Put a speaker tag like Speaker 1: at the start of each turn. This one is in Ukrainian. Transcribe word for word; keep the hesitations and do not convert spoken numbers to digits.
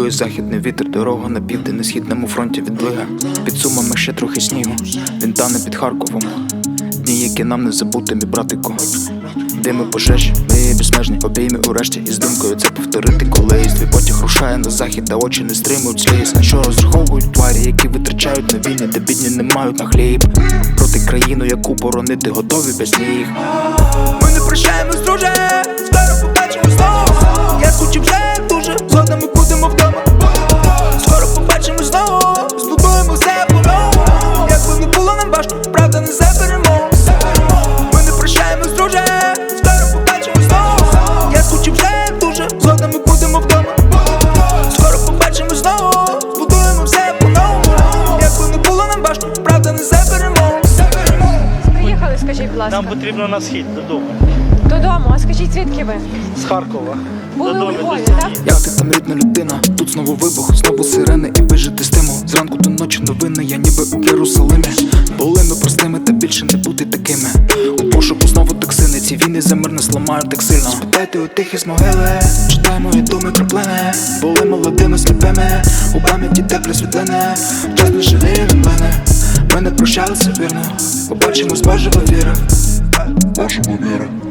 Speaker 1: дує західний вітер, дорога на південно-східному фронті віддвига. Під Сумами ще трохи снігу, він тане під Харковом. Дні, які нам не забути, мій братику. Дими пожежі, ми безмежні, обійми урешті. І з думкою це повторити колись. Твій потяг рушає на захід, а очі не стримують сліз. На що розраховують тварі, які витрачають на війни, де бідні не мають на хліб. Проти країну, яку боронити готові без ніг.
Speaker 2: Ми не прощаємось, друже, скоро побачимось знову. Я скучив вже дуже, згодом ми будемо вдома. Скоро побачимось знову, збудуємо все по-новому. Як би не було нам важко, правда не заберемо. Ми не прощаємось, друже, скоро побачимось знову. Я скучив вже дуже, згодом ми будемо вдома. Скоро побачимось знову, збудуємо все по-новому. Як би не було нам важко, правда не заберемо.
Speaker 3: Приїхали, скажіть, будь ласка.
Speaker 4: Нам потрібно на схід, додому.
Speaker 3: Додому, а скажіть, звідки ви?
Speaker 4: З Харкова.
Speaker 3: Були у
Speaker 4: Додому,
Speaker 3: Львові,
Speaker 4: до
Speaker 3: так?
Speaker 4: сім'ї.
Speaker 1: Як ти там, рідна людина? Тут знову вибух, знову сирени і вижити з тиму. Зранку до ночі новини, я ніби у Єрусалимі. Були ми простими, та більше не бути такими. У пошуку знову токсини, ці війни за мир не зламають так сильно. Спитайте у тих із могили, читай мої думи краплини. Були молодими, сліпими, у пам'яті теплі світлини. Час не жаліє від мене, ми не прощалися вірно. Побачимось, Божа віра. Божа віра.